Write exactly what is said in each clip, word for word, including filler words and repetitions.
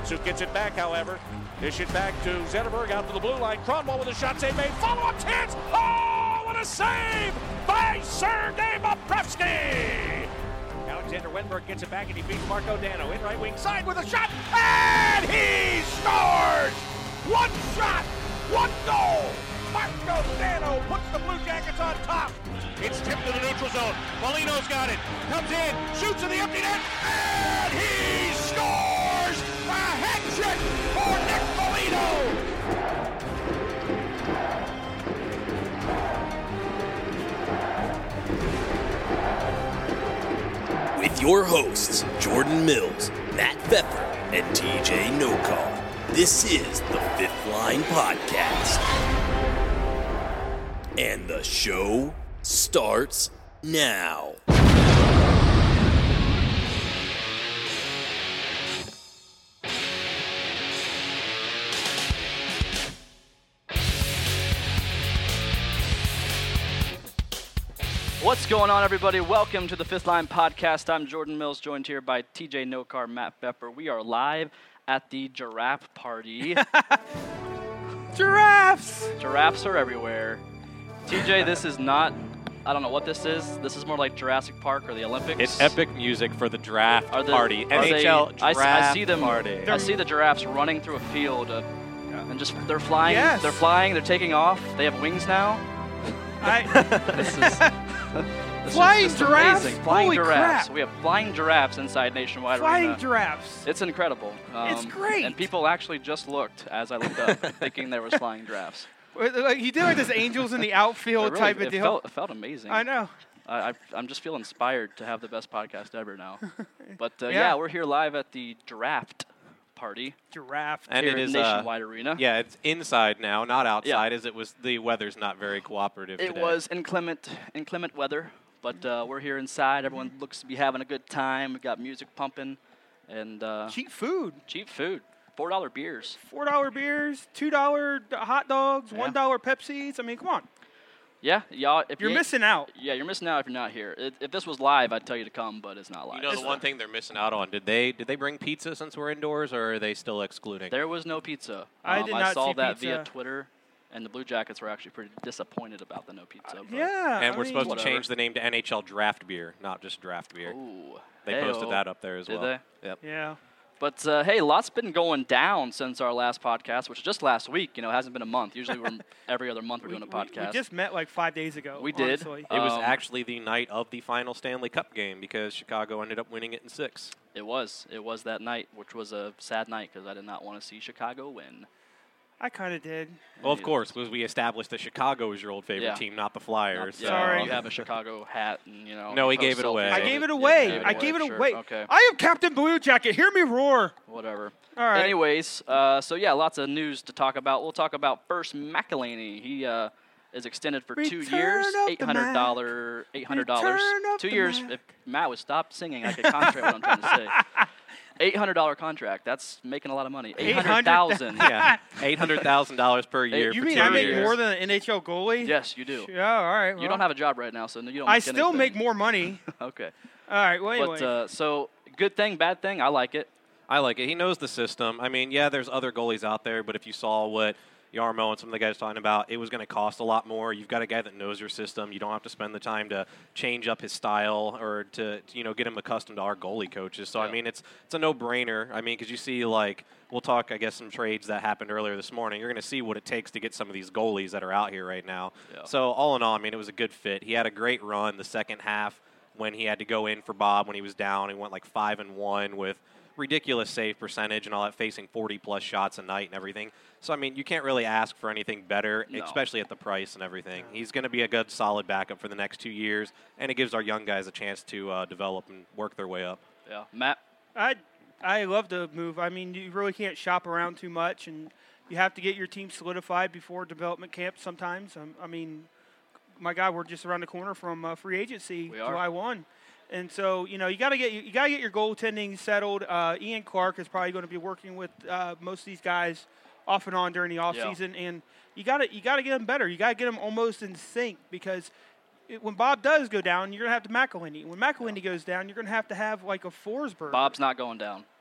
Datsuk gets it back, however. Dish it back to Zetterberg out to the blue line. Cronwall with a shot save made. Follow-up chance. Oh, what a save by Sergei Bobrovsky. Alexander Wenberg gets it back and he beats Marco Dano in right wing side with a shot. And he scores! One shot, one goal. Marco Dano puts the Blue Jackets on top. It's tipped to the neutral zone. Molino's got it. Comes in, shoots in the empty net, and he scores a hat trick for Nick Molino. With your hosts, Jordan Mills, Matt Pfeffer, and T J Nokar, this is the Fifth Line Podcast. And the show starts now. What's going on, everybody? Welcome to the Fifth Line Podcast. I'm Jordan Mills, joined here by T J Nokar, Matt Pfeffer. We are live at the Giraffe Party. Giraffes! Giraffes are everywhere. T J, this is not, I don't know what this is. This is more like Jurassic Park or the Olympics. It's epic music for the draft Are the- party. are N H L they- draft I, I see them, party. I see the giraffes running through a field uh, and just, they're flying, Yes. they're flying, they're taking off. They have wings now. I, This is... This Flying is just giraffes? amazing. Flying Holy giraffes. crap. We have flying giraffes inside Nationwide flying Arena. giraffes. It's incredible. Um, It's great. And people actually just looked as I looked up, thinking there was flying giraffes. Like, you did like this angels in the outfield It really- type of it deal. Felt, it felt amazing. I know. I, I, I'm just feel inspired to have the best podcast ever now. But uh, Yeah. yeah. we're here live at the Giraffe Party Giraffe. And here it at is, uh, Nationwide Arena. Yeah, it's inside now, not outside, as it was. The weather's not very cooperative It today. was inclement, inclement weather, but uh, we're here inside. Everyone looks to be having a good time. We got music pumping, and uh, Cheap food. cheap food. Four dollar beers. four dollar beers, two dollar hot dogs, Yeah. one dollar Pepsis. I mean, come on. Yeah, y'all. If You're you, missing out. Yeah, you're missing out if you're not here. If, if this was live, I'd tell you to come, but it's not live. You know the one thing they're missing out on. Did they did they bring pizza since we're indoors, or are they still excluding? There was no pizza. I Um, did I not saw see that pizza. via Twitter, and the Blue Jackets were actually pretty disappointed about the no pizza. but- Yeah. and I we're mean, supposed whatever. to change the name to N H L Draft Beer, not just Draft Beer. Ooh. They Hey-o. posted that up there as Did well. they? Yep. Yeah. But uh, hey, lots been going down since our last podcast, which is just last week. You know, it hasn't been a month. Usually, we're every other month we're We, doing a we- podcast. we just met like five days ago. We did. honestly. It was Um, actually the night of the final Stanley Cup game because Chicago ended up winning it in six. It was. It was that night, which was a sad night because I did not want to see Chicago win. I kind of did. Well, of Yeah. course, because we established that Chicago is your old favorite Yeah. team, not the Flyers. Yeah, so- Sorry. You have a Chicago hat, and you know. No, he post gave it selfies away. of I gave it Yeah, away. you gave I gave it Sure. away. Okay. I am Captain Blue Jacket. Hear me roar. Whatever. All right. Anyways, uh, so yeah, lots of news to talk about. We'll talk about first McElhaney. He uh, is extended for two Return years, of the eight hundred dollars, eight hundred dollars. Return of Two the years. Mac. If Matt would stop singing, I could concentrate what I'm trying to say. eight hundred dollars contract. That's making a lot of money. eight hundred thousand dollars. yeah, eight hundred thousand dollars per year. You for mean two I make years. more than an N H L goalie? Yes, you do. Yeah, all right. You well, don't have a job right now, so you don't. I Make still make anything. more money. Okay. All right, well, anyway. But uh, so good thing, bad thing. I like it. I like it. He knows the system. I mean, yeah, there's other goalies out there, but if you saw what Yarmo and some of the guys talking about, it was going to cost a lot more. You've got a guy that knows your system. You don't have to spend the time to change up his style or to, you know, get him accustomed to our goalie coaches. So, Yeah. I mean, it's it's a no-brainer. I mean, because you see, like, we'll talk, I guess, some trades that happened earlier this morning. You're going to see what it takes to get some of these goalies that are out here right now. Yeah. So, all in all, I mean, it was a good fit. He had a great run the second half when he had to go in for Bob when he was down. He went like five and one with ridiculous save percentage and all that, facing forty plus shots a night and everything. So, I mean, you can't really ask for anything better, No. especially at the price and everything. He's going to be a good, solid backup for the next two years, and it gives our young guys a chance to uh, develop and work their way up. Yeah, Matt. I I love the move. I mean, you really can't shop around too much, and you have to get your team solidified before development camp sometimes. Um, I mean, my God, we're just around the corner from uh, free agency, We are. July first. And so, you know, you got to get you got to get your goaltending settled. Uh, Ian Clark is probably going to be working with uh, most of these guys off and on during the offseason, and you got to you got to get them better. You got to get them almost in sync because it, when Bob does go down, you're going to have to McElhinney. When McElhinney goes down, you're going to have to have like a Forsberg. Bob's not going down.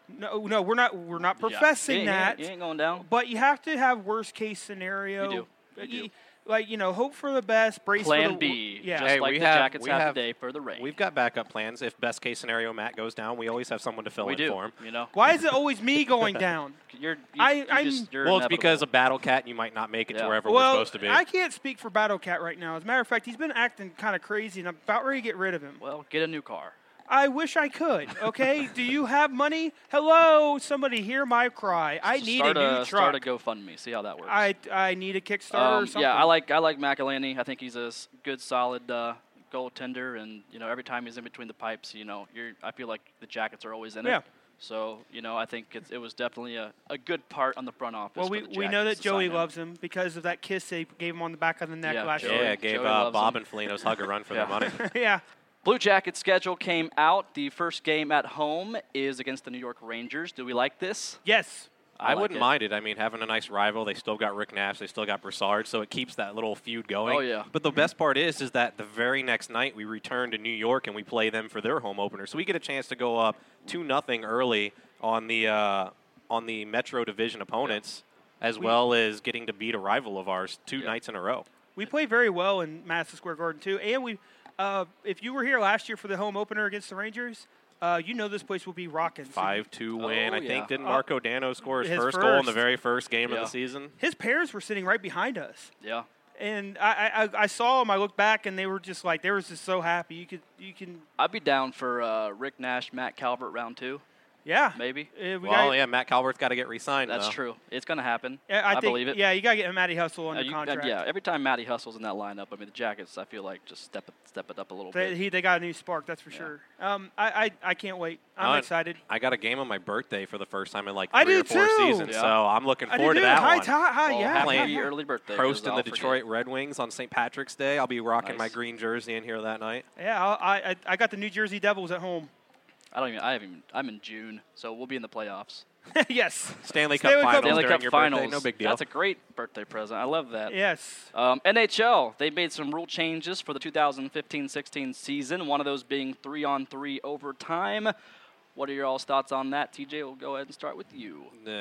No, no, we're not. We're not Yeah. professing You ain't- that. You ain't going down. But you have to have worst case scenario. You do. You do. Like, you know, hope for the best, brace Plan for the B. Yeah. Just Hey, like we the have- Jackets we have, have- today for the rain. We've got backup plans. If best case scenario Matt goes down, we always have someone to fill we in do. for him. You know. Why is it always me going down? You're. You, I- you I'm- just, you're Well, it's because inevitable. of Battle Cat, you might not make it Yeah. to wherever well, we're supposed to be. I can't speak for Battle Cat right now. As a matter of fact, he's been acting kind of crazy, and I'm about ready to get rid of him. Well, get a new car. I wish I could. Okay, do you have money? Hello, somebody hear my cry. I So need start a new a, truck. Start a GoFundMe. See how that works. I I need a Kickstarter Um, or something. yeah, I like I like McElhaney. I think he's a s- good, solid uh, goaltender, and you know every time he's in between the pipes, you know, you're. I feel like the Jackets are always in Yeah. it. So you know, I think it's, it was definitely a, a good part on the front office. Well, for we, the we know that Jackets to Joey sign him. loves him because of that kiss they gave him on the back of the neck Yeah, last Joey. yeah, year. gave Joey uh, loves Bob him. and Felino's hug a run for Yeah. their money. yeah. Blue Jackets schedule came out. The first game at home is against the New York Rangers. Do we like this? Yes. I, like wouldn't it. mind it. I mean, having a nice rival. They still got Rick Nash. They still got Broussard, so it keeps that little feud going. Oh, yeah. But the best part is, is that the very next night we return to New York and we play them for their home opener. So we get a chance to go up two nothing early on the uh, on the Metro Division opponents, as We- well as getting to beat a rival of ours two Yeah. nights in a row. We play very well in Madison Square Garden too, and we. Uh, if you were here last year for the home opener against the Rangers, uh, you know this place will be rocking. So five two win. Oh, I think yeah. didn't Uh, Marco Dano score his, his first, goal in the first. very first game Yeah. of the season? his parents were sitting right behind us, Yeah. and I, I I saw them. I looked back, and they were just like they were just so happy. You could you can I'd be down for uh, Rick Nash, Matt Calvert round two, yeah maybe. Uh, we Well, got- yeah, Matt Calvert's got to get re-signed. That's though. true. It's going to happen. yeah, I, I think, believe it. Yeah, you gotta get Matty Hustle Uh, under you- uh, contract. yeah, every time Matty Hustle's in that lineup, I mean, the Jackets, I feel like just step it, step it up a little They, bit. he, they got a new spark, that's for Yeah. sure. Um, I, I, I can't wait. I'm Uh, excited. I got a game on my birthday for the first time in like I three do or four too. seasons, Yeah. so I'm looking I do forward to too. that Hi, one. Ty, hi, Well, yeah. happy playing- early birthday. 'cause Hosting I'll the forget. Detroit Red Wings on Saint Patrick's Day. I'll be rocking my Nice. green jersey in here that night. Yeah, I, I, I got the New Jersey Devils at home. I don't even. I haven't even. I'm in June, so we'll be in the playoffs. yes. Stanley Stanley Cup Cup- Finals Stanley during Cup your Finals. birthday, no big deal. That's a great birthday present. I love that. Yes. Um, N H L, they made some rule changes for the two thousand fifteen sixteen season, one of those being three-on-three overtime. What are your all's thoughts on that? T J, we'll go ahead and start with you. Nah.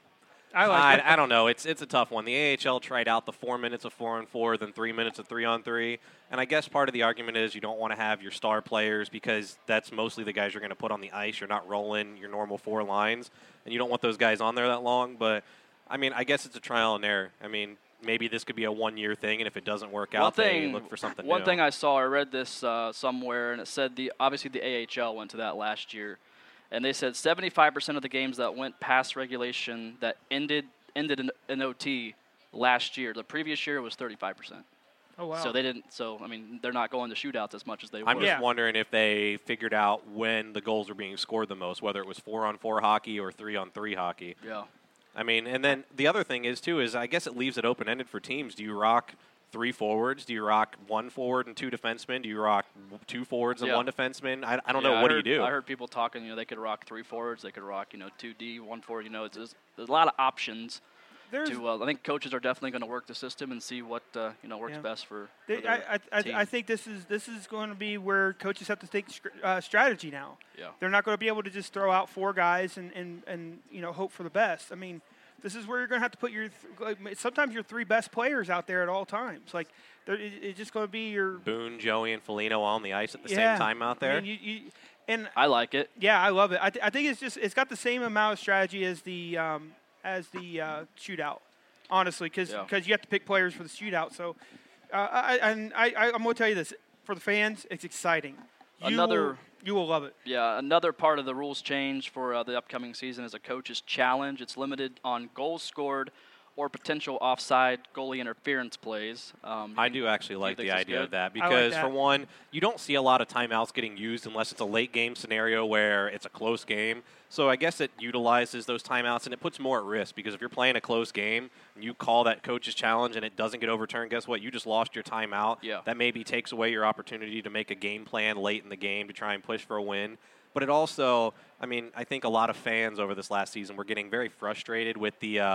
I like I, it. I don't know. It's it's a tough one. The A H L tried out the four minutes of four on four, then three minutes of three on three. And I guess part of the argument is you don't want to have your star players because that's mostly the guys you're going to put on the ice. You're not rolling your normal four lines, and you don't want those guys on there that long. But I mean, I guess it's a trial and error. I mean, maybe this could be a one-year thing, and if it doesn't work One out, thing, they look for something one new. thing I saw, I read this uh, somewhere, and it said the obviously the A H L went to that last year, and they said seventy-five percent of the games that went past regulation that ended ended in, in O T last year. The previous year was thirty-five percent. Oh, wow. So they didn't. So I mean, they're not going to shootouts as much as they I'm were. just Yeah. wondering if they figured out when the goals were being scored the most, whether it was four-on-four hockey or three-on-three hockey. Yeah. I mean, and then the other thing is, too, is I guess it leaves it open-ended for teams. Do you rock three forwards? Do you rock one forward and two defensemen? Do you rock two forwards and Yeah. one defenseman? I, I don't Yeah, know. I What heard, do you do? I heard people talking. You know, they could rock three forwards. They could rock, you know, two D, one forward. You know, it's, it's, there's a lot of options. There's, To, uh, I think coaches are definitely going to work the system and see what uh, you know works Yeah. best for. they- for their I, I, I, team. I think this is this is going to be where coaches have to think str- uh, strategy now. Yeah. They're not going to be able to just throw out four guys and, and, and you know hope for the best. I mean, this is where you're going to have to put your th- like, sometimes your three best players out there at all times. Like they're, it, it's just going to be your Boone, Joey, and Foligno on the ice at the yeah. same time out there. I mean, you, you, and I like it. yeah, I love it. I, th- I think it's just it's got the same amount of strategy as the um, as the uh, shootout. Honestly, because Yeah. you have to pick players for the shootout. So, uh, I, and I, I, I'm going to tell you this: for the fans, it's exciting. You Another- will, you will love it. Yeah, another part of the rules change for uh, the upcoming season is a coach's challenge. It's limited on goals scored or potential offside goalie interference plays. Um, I do actually like think the this is idea good? of that I like because, that. for one, you don't see a lot of timeouts getting used unless it's a late game scenario where it's a close game. So I guess it utilizes those timeouts and it puts more at risk because if you're playing a close game and you call that coach's challenge and it doesn't get overturned, guess what? You just lost your timeout. Yeah. That maybe takes away your opportunity to make a game plan late in the game to try and push for a win. But it also, I mean, I think a lot of fans over this last season were getting very frustrated with the uh,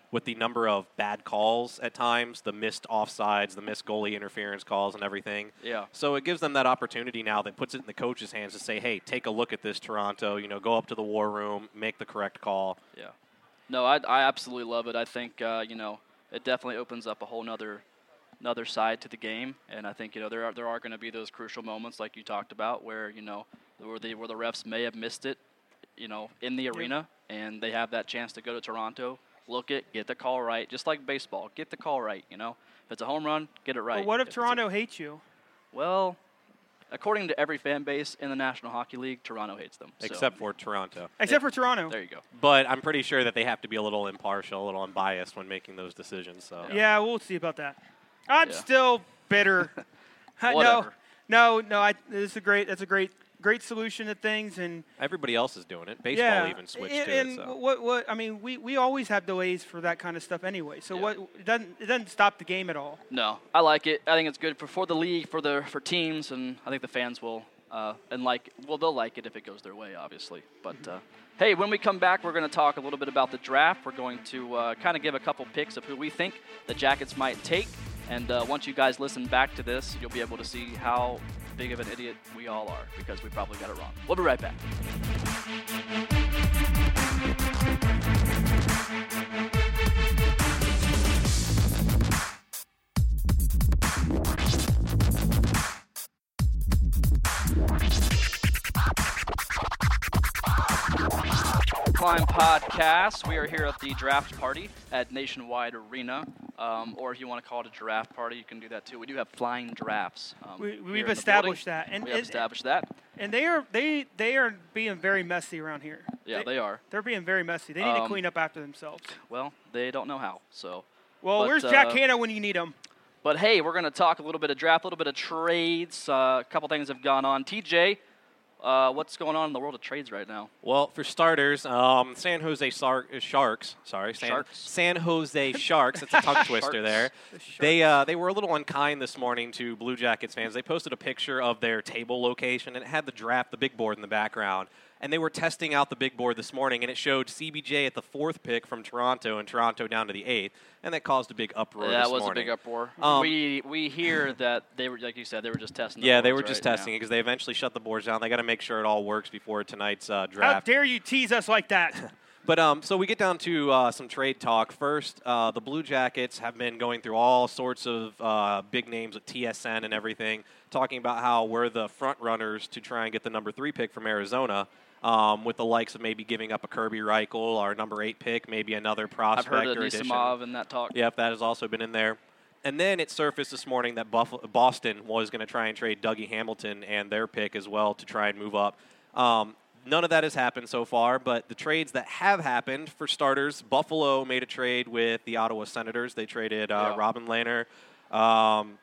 with the number of bad calls at times, the missed offsides, the missed goalie interference calls and everything. Yeah. So it gives them that opportunity now that puts it in the coach's hands to say, hey, take a look at this, Toronto. You know, go up to the war room, make the correct call. Yeah. No, I, I absolutely love it. I think, uh, you know, it definitely opens up a whole nother another side to the game. And I think, you know, there are, there are going to be those crucial moments like you talked about where, you know, where, they, where the refs may have missed it, you know, in the arena, and they have that chance to go to Toronto, look it, get the call right, just like baseball. Get the call right, you know. If it's a home run, get it right. But what if, if Toronto hates you? Well, according to every fan base in the National Hockey League, Toronto hates them. So. Except for Toronto. Except for Toronto. There you go. But I'm pretty sure that they have to be a little impartial, a little unbiased when making those decisions. So Yeah, we'll see about that. I'm Yeah. still bitter. no, Whatever. no, no. I, this is a great. That's a great, great solution to things, and everybody else is doing it. Baseball yeah, even switched and, to and it. So. what, what? I mean, we, we always have delays for that kind of stuff anyway. So Yeah. what? It doesn't it doesn't stop the game at all. No, I like it. I think it's good for, for the league, for the for teams, and I think the fans will uh, and like well they'll like it if it goes their way, obviously. But uh, hey, when we come back, we're going to talk a little bit about the draft. We're going to uh, kind of give a couple picks of who we think the Jackets might take. And uh, once you guys listen back to this, you'll be able to see how big of an idiot we all are, because we probably got it wrong. We'll be right back. Climb Podcast. We are here at the draft party at Nationwide Arena, um, or if you want to call it a giraffe party, you can do that too. We do have flying giraffes. Um, We, here we've in the established building. that, and we have and, established that. and they are they they are being very messy around here. Yeah, they are. They're being very messy. They need to Um, clean up after themselves. Well, they don't know how. So, Well, but, where's Jack uh, Hanna when you need him? but hey, we're going to talk a little bit of draft, a little bit of trades. Uh, a couple things have gone on. T J, uh, what's going on in the world of trades right now? Well, for starters, um, San Jose Sar- uh, Sharks, sorry, San, Sharks? San Jose Sharks. It's a tongue twister Sharks. there. The Sharks. They uh, they were a little unkind this morning to Blue Jackets fans. They posted a picture of their table location, and it had the draft, the big board in the background. And they were testing out the big board this morning, and it showed C B J at the fourth pick from Toronto, and Toronto down to the eighth, and that caused a big uproar that this was morning. a big uproar. Um, we we hear that they were, like you said, they were just testing. The Yeah, they boards were just right testing now. it because they eventually shut the boards down. They got to make sure it all works before tonight's uh, How draft. dare you tease us like that? But um, so we get down to uh, some trade talk. First, uh, the Blue Jackets have been going through all sorts of uh, big names with T S N and everything, talking about how we're the front runners to try and get the number three pick from Arizona, um, with the likes of maybe giving up a Kirby Reichel, our number eight pick, maybe another I've prospect heard of or addition. Nisimov in that talk. Yep, that has also been in there. And then it surfaced this morning that Buff- Boston was going to try and trade Dougie Hamilton and their pick as well to try and move up. Um, none of that has happened so far, but the trades that have happened, for starters, Buffalo made a trade with the Ottawa Senators. They traded uh, Yeah. Robin Lehner um,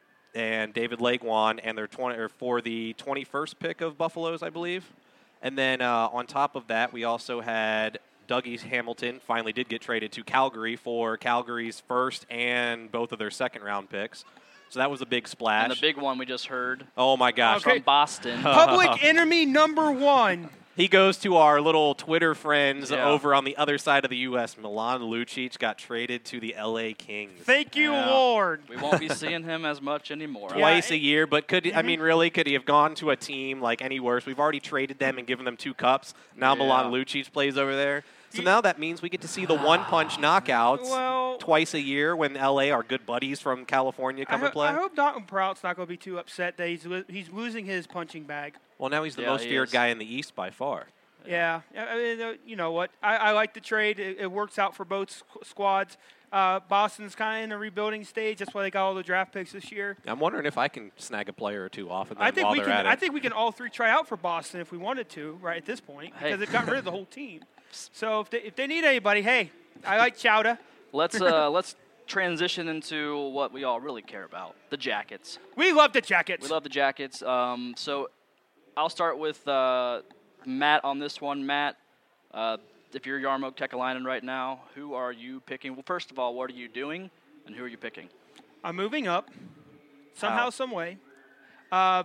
and David Laguan and their twenty or for the twenty-first pick of Buffalo's, I believe. And then uh, on top of that, we also had Dougie Hamilton finally did get traded to Calgary for Calgary's first and both of their second round picks. So that was a big splash. And the big one we just heard oh my gosh. Okay. from Boston. Public enemy number one. He goes to our little Twitter friends Yeah. over on the other side of the U S Milan Lucic got traded to the L A Kings. Thank you, Yeah. Lord. We won't be seeing him as much anymore. Yeah. Twice a it- year, but could I mean really could he have gone to a team like any worse? We've already traded them and given them two cups. Now Yeah. Milan Lucic plays over there. So now that means we get to see the one-punch knockouts Well- twice a year when L A, our good buddies from California, I, come ho- and play. I hope Dalton Prout's not going to be too upset that he's lo- he's losing his punching bag. Well, now he's the Yeah, most he feared is. guy in the East by far. Yeah, I mean, uh, you know what? I, I like the trade. It, it works out for both squ- squads. Uh, Boston's kind of in a rebuilding stage. That's why they got all the draft picks this year. I'm wondering if I can snag a player or two off of them I think while we they're can. at it. I think we can all three try out for Boston if we wanted to, right at this point, Hey. because they've got rid of the whole team. So if they, if they need anybody, hey, I like Chowda. Let's uh, let's transition into what we all really care about: the Jackets. We love the Jackets. We love the Jackets. Um, so I'll start with uh, Matt on this one. Matt, uh, if you're Jarmo Kekalainen right now, who are you picking? Well, first of all, what are you doing, and who are you picking? I'm moving up somehow, How? some way. Uh,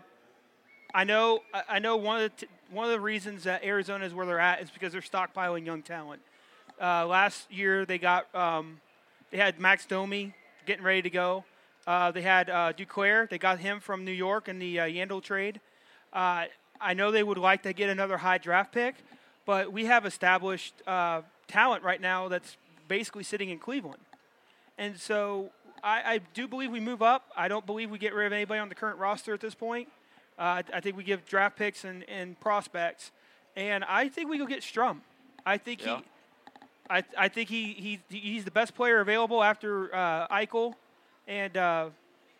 I know. I- I know one of the t- one of the reasons that Arizona is where they're at is because they're stockpiling young talent. Uh, last year they got um, they had Max Domi getting ready to go. Uh, they had uh, Duclair. They got him from New York in the uh, Yandel trade. Uh, I know they would like to get another high draft pick, but we have established uh, talent right now that's basically sitting in Cleveland. And so I, I do believe we move up. I don't believe we get rid of anybody on the current roster at this point. Uh, I think we give draft picks and, and prospects. And I think we go get Strum. I think Yeah. he I, I think he, he he's the best player available after uh, Eichel and uh,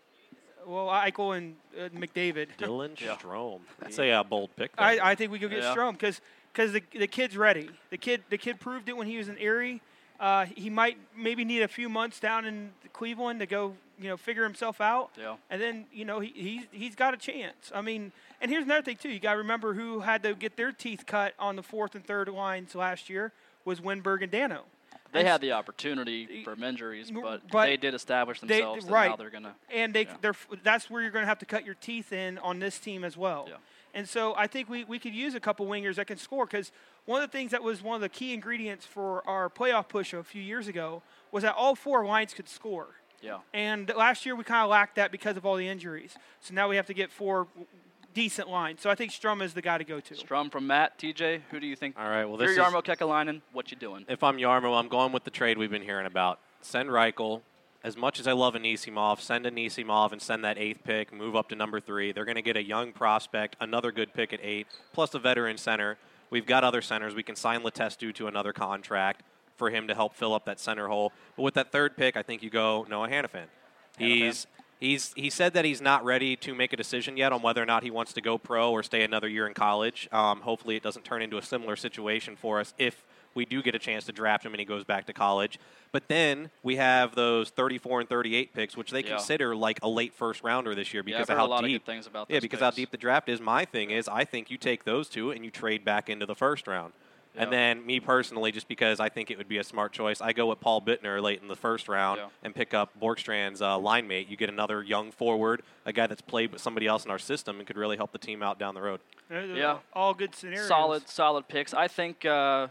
well Eichel and uh, McDavid. Dylan Yeah. Strome. That's a uh, bold pick. Though. I, I think we go get Yeah. Strom because the the kid's ready. The kid the kid proved it when he was in Erie. Uh, he might maybe need a few months down in Cleveland to go you know figure himself out. Yeah. And then you know he he's, he's got a chance. I mean, and here's another thing too. You got to remember who had to get their teeth cut on the fourth and third lines last year was Winberg and Dano. They And had the opportunity from injuries, but, but they did establish they- themselves. and right. now they're gonna. and they Yeah. they're that's where you're going to have to cut your teeth in on this team as well. Yeah. And so I think we, we could use a couple wingers that can score because one of the things that was one of the key ingredients for our playoff push a few years ago was that all four lines could score. Yeah. And last year we kind of lacked that because of all the injuries. So now we have to get four decent lines. So I think Strum is the guy to go to. Strum from Matt. T J, who do you think? All right. Well, If this you're is, Jarmo Kekalainen, what you doing? if I'm Yarmo, I'm going with the trade we've been hearing about. Send Reichel. As much as I love Anisimov, send Anisimov and send that eighth pick, move up to number three. They're going to get a young prospect, another good pick at eight, plus a veteran center. We've got other centers. We can sign Letestu to another contract for him to help fill up that center hole. But with that third pick, I think you go Noah Hannafin. He's he's he said that he's not ready to make a decision yet on whether or not he wants to go pro or stay another year in college. Um, hopefully it doesn't turn into a similar situation for us if we do get a chance to draft him and he goes back to college. But then we have those thirty-four and thirty-eight picks, which they Yeah. consider like a late first rounder this year Yeah, because I've of heard how a lot deep. of good things about yeah, those because how picks. deep the draft is. My thing is, I think you take those two and you trade back into the first round. And Yeah. then me personally, just because I think it would be a smart choice, I go with Paul Bittner late in the first round Yeah. and pick up Borgstrand's uh, line mate. You get another young forward, a guy that's played with somebody else in our system and could really help the team out down the road. They're- they're Yeah. All good scenarios. Solid, solid picks. I think. Uh,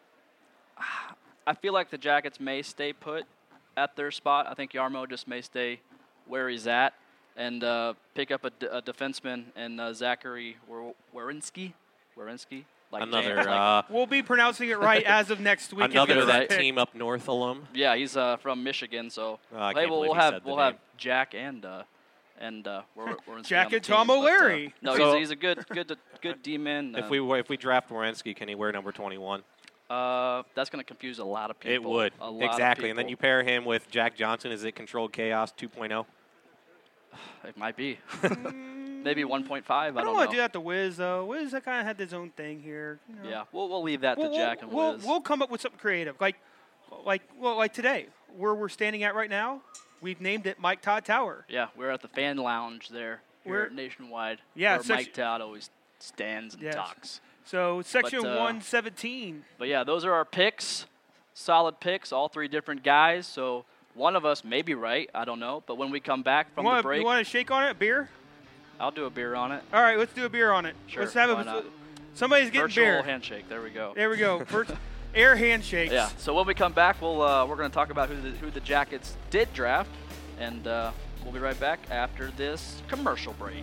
I feel like the Jackets may stay put at their spot. I think Yarmo just may stay where he's at and uh, pick up a, d- a defenseman and uh, Zachary Wer- Werenski. Werenski. Like Another James, like- uh, We'll be pronouncing it right as of next week. if another it's that pick. team up north alum. yeah, he's uh, from Michigan, so Oh, I hey, can't we'll, believe we'll he have said the we'll name. have Jack and uh, and uh, Wer- Werenski Jack on the and team, Tom but, uh, O'Leary. no, So- he's, he's a good good good D-man. If uh, we if we draft Wierenski, can he wear number twenty-one? uh, that's going to confuse a lot of people. It would. A lot Exactly. Of And then you people. pair him with Jack Johnson. Is it Controlled Chaos two point oh? It might be. Maybe one point five. I, I don't don't want know. to do that to Wiz though. Wiz that kind of had his own thing here. You know. Yeah, we'll we'll leave that We'll, to Jack we'll, and we'll, Wiz. we'll come up with something creative, like, like well, like today, where we're standing at right now. We've named it Mike Todd Tower. yeah, we're at the fan lounge there. Here We're- at Nationwide. Yeah, where section- Mike Todd always stands and Yes. talks. So section But, uh, one seventeen. But yeah, those are our picks. Solid picks, all three different guys. So one of us may be right. I don't know. But when we come back You from want the break, you want to shake on it? A beer? I'll do a beer on it. All right, let's do a beer on it. Sure, Let's have why a. not? Somebody's getting Virtual beer. handshake. There we go. There we go. First, air handshakes. Yeah. So when we come back, we'll uh, we're going to talk about who the, who the Jackets did draft, and uh, we'll be right back after this commercial break.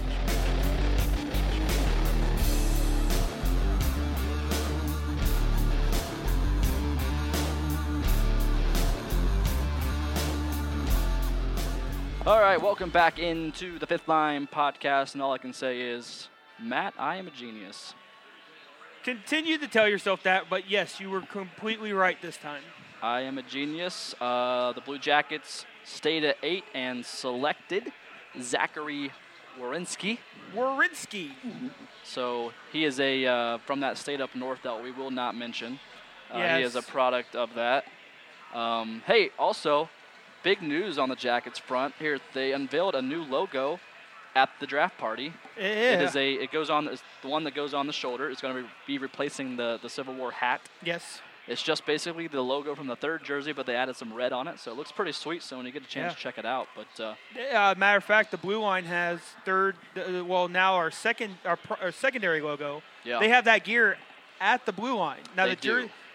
All right, welcome back into the Fifth Line podcast, and all I can say is, Matt, I am a genius. Continue to tell yourself that, but yes, you were completely right this time. I am a genius. Uh, the Blue Jackets stayed at eight and selected Zachary Werenski. Warinsky. So he is a uh, from that state up north that we will not mention. Uh, He is a Yes. product of that. Um, hey, also, big news on the Jackets front here. They unveiled a new logo at the draft party. Yeah. It is a. It goes on. It's the one that goes on the shoulder. It's going to be replacing the the Civil War hat. Yes. It's just basically the logo from the third jersey, but they added some red on it, so it looks pretty sweet. So when you get a chance, Yeah. check it out. But uh, Uh, matter of fact, the blue line has third. Uh, well, now our second, our, pr- our secondary logo. Yeah. They have that gear at the blue line. Now They the jer- do.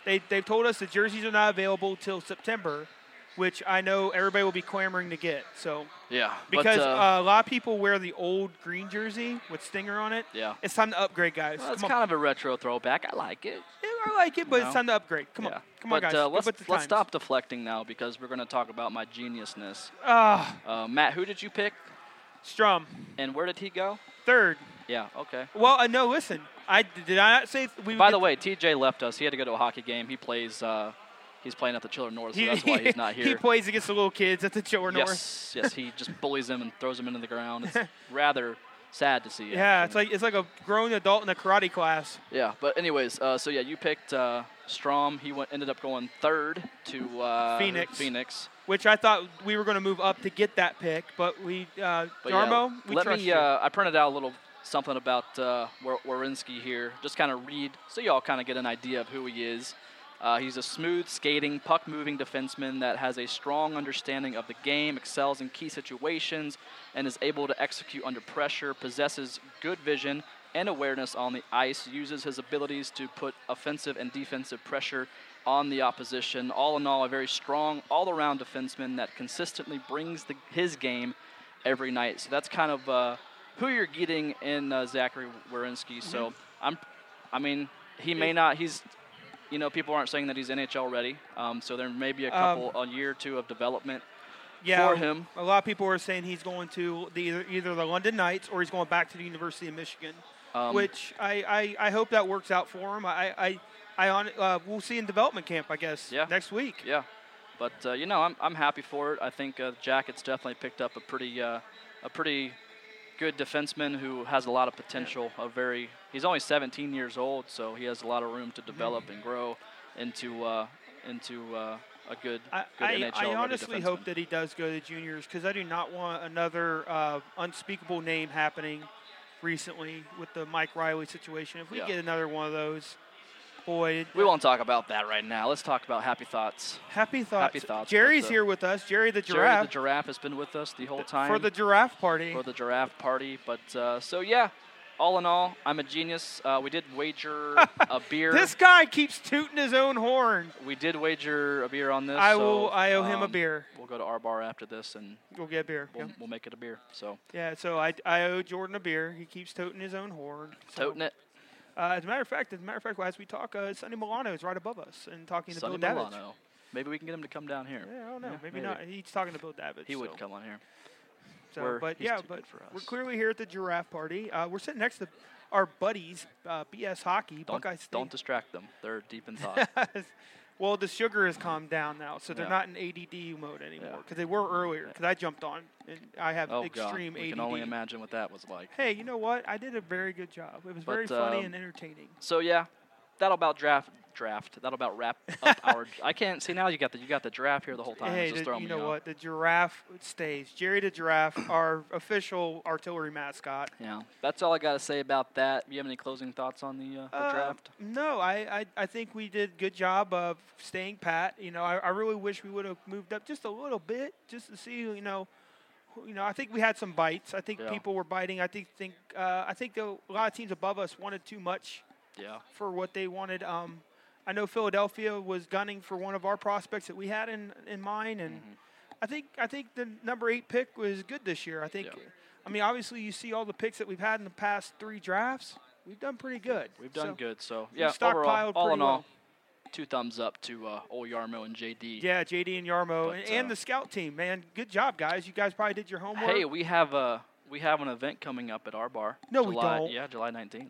they they've told us the jerseys are not available till September, which I know everybody will be clamoring to get. So Yeah. because but, uh, uh, a lot of people wear the old green jersey with Stinger on it. Yeah. It's time to upgrade, guys. well, it's Come kind on. of a retro throwback. I like it. Yeah, I like it, but You it's know? time to upgrade. Come yeah. on, come but, on, guys. Uh, Go let's with the let's times. stop deflecting now because we're going to talk about my geniusness. Ah, Uh, Matt, who did you pick, Strum, and where did he go? third. Yeah. Okay. Well, uh, no, listen. I did I not say we. would By get the way, T J left us. He had to go to a hockey game. He plays. Uh, he's playing at the Chiller North, so He, that's why he's not here. he plays against the little kids at the Chiller North. yes. Yes. He just bullies them and throws them into the ground. It's rather sad to see. Yeah, it's actually. like it's like a grown adult in a karate class. Yeah, but anyways, uh, so yeah, you picked uh, Strom. He went ended up going third to uh, Phoenix. Phoenix. Which I thought we were going to move up to get that pick, but we, uh, But Jarmo, yeah, we let trust me. you. Uh, I printed out a little something about uh, War- Werenski here. Just kind of read, so y'all kind of get an idea of who he is. Uh, he's a smooth skating, puck-moving defenseman that has a strong understanding of the game, excels in key situations, and is able to execute under pressure. Possesses good vision and awareness on the ice. Uses his abilities to put offensive and defensive pressure on the opposition. All in all, a very strong, all-around defenseman that consistently brings the, his game every night. So that's kind of uh, who you're getting in uh, Zachary Werenski. So Mm-hmm. I'm, I mean, he may not. He's, you know, people aren't saying that he's N H L ready. Um, so there may be a couple, Um, a year or two of development yeah, for him. A lot of people are saying he's going to the, either, either the London Knights or he's going back to the University of Michigan, Um, which I, I, I hope that works out for him. I, I, I on, uh, we'll see in development camp, I guess, Yeah. next week. Yeah, but uh, you know, I'm I'm happy for it. I think uh, the Jackets definitely picked up a pretty uh, a pretty good defenseman who has a lot of potential. A very he's only seventeen years old, so he has a lot of room to develop and grow into uh, into uh, a good, I, good I, N H L I honestly defenseman. hope that he does go to juniors because I do not want another uh, unspeakable name happening recently with the Mike Riley situation. If we Yeah. get another one of those, boy. We won't talk about that right now. Let's talk about happy thoughts. Happy thoughts. Happy thoughts, Jerry's but, uh, here with us. Jerry the Jerry giraffe. the giraffe has been with us the whole time For the giraffe party. for the giraffe party. But uh, so yeah, all in all, I'm a genius. Uh, we did wager a beer. This guy keeps tooting his own horn. We did wager a beer on this. I so, will. I owe him a um, beer. We'll go to our bar after this and We'll get a beer. we'll, Yeah. we'll make it a beer. So Yeah, so I, I owe Jordan a beer. He keeps toting his own horn. So, toting it, Uh, as a matter of fact, as a matter of fact, as we talk, uh, Sonny Milano is right above us and talking to Sonny Bill Davidge. Milano. Maybe we can get him to come down here. Yeah, I don't know. Yeah, maybe, maybe. not. He's talking to Bill Davidge. He so. would come on here. So, We're- but he's yeah, too but good for we're us. clearly here at the giraffe party. Uh, we're sitting next to our buddies, uh, B S Hockey, Don't, Buckeye State. don't distract them. They're deep in thought. Well, the sugar has calmed down now, so they're Yeah. not in A D D mode anymore Yeah. because they were earlier. Because I jumped on and I have oh God, extreme we A D D. can only imagine what that was like. Hey, you know what? I did a very good job. It was very But, funny um, and entertaining. So yeah, that'll about draft draft. That'll about wrap up our. I can't see now. You got the you got the giraffe here the whole time. Hey, It's just the, throwing you me know off. what? The giraffe stays. Jerry the giraffe, our official artillery mascot. Yeah, that's all I got to say about that. Do you have any closing thoughts on the, uh, the Uh, draft? No, I, I I think we did a good job of staying pat. You know, I, I really wish we would have moved up just a little bit, just to see. You know, who- you know, I think we had some bites. I think Yeah. people were biting. I think think uh, I think the, a lot of teams above us wanted too much Yeah. for what they wanted. Um, I know Philadelphia was gunning for one of our prospects that we had in in mind, and Mm-hmm. I think I think the number eight pick was good this year. I think. Yeah. I mean, obviously, you see all the picks that we've had in the past three drafts. We've done pretty good. We've done So, good. So we yeah, overall, stockpiled all pretty in all, well. two thumbs up to uh, old Yarmo and J D. Yeah, J D and Yarmo, But, and, and uh, the scout team, man. Good job, guys. You guys probably did your homework. Hey, we have a we have an event coming up at our bar. No, we July, don't. Yeah, July nineteenth.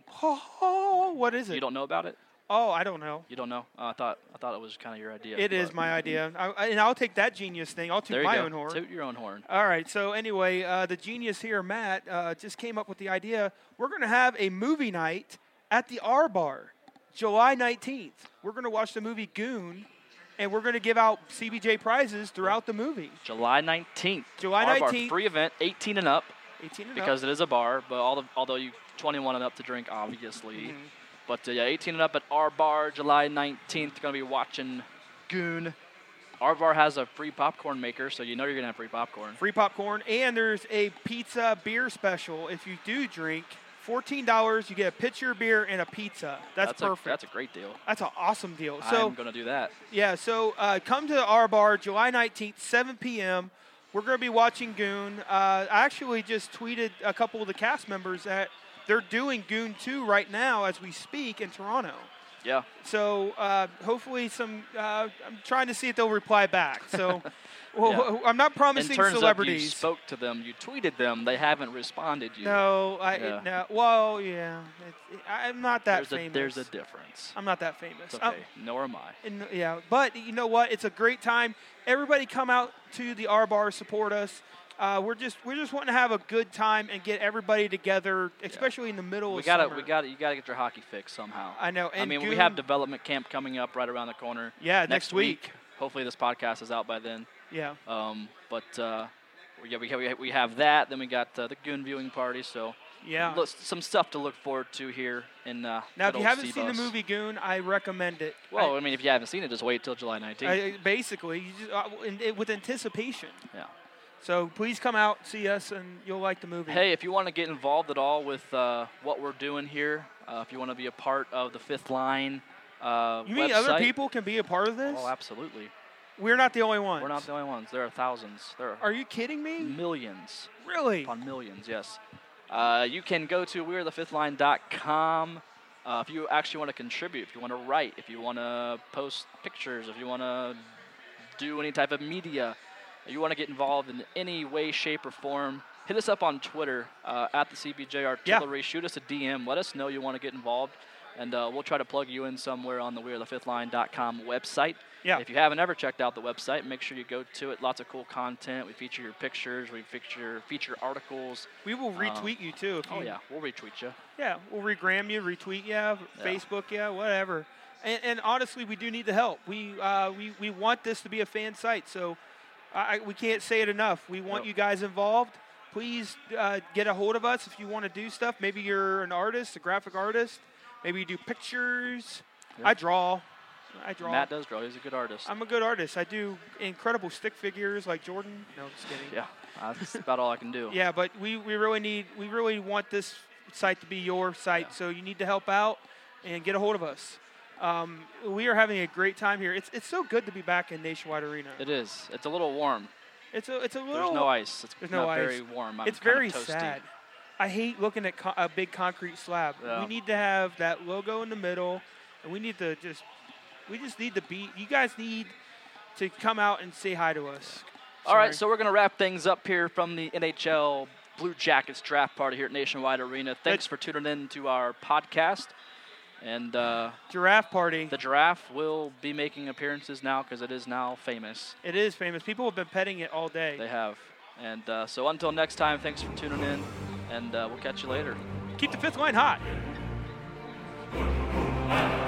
Oh, what is it? You don't know about it? Oh, I don't know. You don't know? Uh, I thought I thought it was kind of your idea. It is but- my idea, I, I- and I'll take that genius thing. I'll There toot you my go. own horn. Toot your own horn. All right. So anyway, uh, the genius here, Matt, uh, just came up with the idea. We're going to have a movie night at the R Bar, July nineteenth. We're going to watch the movie Goon, and we're going to give out C B J prizes throughout the movie. July nineteenth. July Our bar, nineteenth. free event, eighteen and up, eighteen and because up. it is a bar. But all the, although you twenty-one and up to drink, obviously. Mhm. But uh, yeah, eighteen and up at our bar, July nineteenth. Going to be watching Goon. Our bar has a free popcorn maker, so you know you're going to have free popcorn. Free popcorn, and there's a pizza beer special if you do drink fourteen dollars. You get a pitcher of beer and a pizza. That's, that's perfect. A, that's a great deal. That's an awesome deal. So I'm going to do that. Yeah, so uh, come to our bar July nineteenth, seven p.m. We're going to be watching Goon. Uh, I actually just tweeted a couple of the cast members that they're doing Goon two right now as we speak in Toronto. Yeah. So uh, hopefully some uh, – I'm trying to see if they'll reply back. So well, Yeah. I'm not promising In terms celebrities. of you spoke to them, you tweeted them, they haven't responded yet. No, I Yeah. no. Well, yeah. It, it, I'm not that there's famous. A, there's a difference. I'm not that famous. It's okay. I'm- Nor am I. And, yeah, but you know what? It's a great time. Everybody come out to the R Bar, support us. Uh, we're just we're just wanting to have a good time and get everybody together, especially in the middle We of gotta, summer. we gotta, you gotta get your hockey fix somehow. I know. I And mean, we Goon- have development camp coming up right around the corner. Yeah, next, next week. Hopefully, this podcast is out by then. Yeah. Um, but uh, yeah, we have, we have that. Then we got uh, the Goon viewing party. So Yeah. look, some stuff to look forward to here in uh, Now, if good you old haven't seen the C-Bus. movie Goon, I recommend it. Well, I, I mean, if you haven't seen it, just wait till July nineteenth. I, basically, you just, uh, in, in, with anticipation. yeah. So please come out, see us, and you'll like the movie. Hey, if you want to get involved at all with uh, what we're doing here, uh, if you want to be a part of the Fifth Line uh, you mean website, other people can be a part of this? Oh, absolutely. We're not the only ones. We're not the only ones. There are thousands. There are, Are you kidding me? millions Really? upon millions. Yes. Uh, you can go to we're the fifth line dot com uh, if you actually want to contribute, if you want to write, if you want to post pictures, if you want to do any type of media, if you want to get involved in any way, shape, or form. Hit us up on Twitter uh, at the C B J Artillery. Yeah. Shoot us a D M. Let us know you want to get involved, and uh, we'll try to plug you in somewhere on the we're the fifth line dot com website. Yeah. If you haven't ever checked out the website, make sure you go to it. Lots of cool content. We feature your pictures. We feature feature articles. We will retweet um, you too. If oh you, yeah, we'll retweet you. Yeah, we'll regram you, retweet you, yeah. Facebook you, whatever. And, and honestly, we do need the help. We uh, we we want this to be a fan site, so I, we can't say it enough. We want yep. you guys involved. Please uh, get a hold of us if you want to do stuff. Maybe you're an artist, a graphic artist. Maybe you do pictures. Yep. I draw. I draw. Matt does draw. He's a good artist. I'm a good artist. I do incredible stick figures like Jordan. No, just kidding. Yeah, that's about all I can do. Yeah, but we, we really need we really want this site to be your site, yeah. So you need to help out and get a hold of us. Um, we are having a great time here. It's it's so good to be back in Nationwide Arena. It is. It's a little warm. It's a it's a little. There's no ice. It's there's not no ice. very warm. I'm it's kind very of toasty. sad. I hate looking at co- a big concrete slab. Yeah. We need to have that logo in the middle, and we need to just we just need to be. You guys need to come out and say hi to us. All right, so we're going to wrap things up here from the N H L Blue Jackets draft party here at Nationwide Arena. Thanks for tuning in to our podcast. And uh, Giraffe Party. The giraffe will be making appearances now because it is now famous. It is famous. People have been petting it all day. They have. And uh, so until next time, thanks for tuning in, and uh, we'll catch you later. Keep the fifth line hot.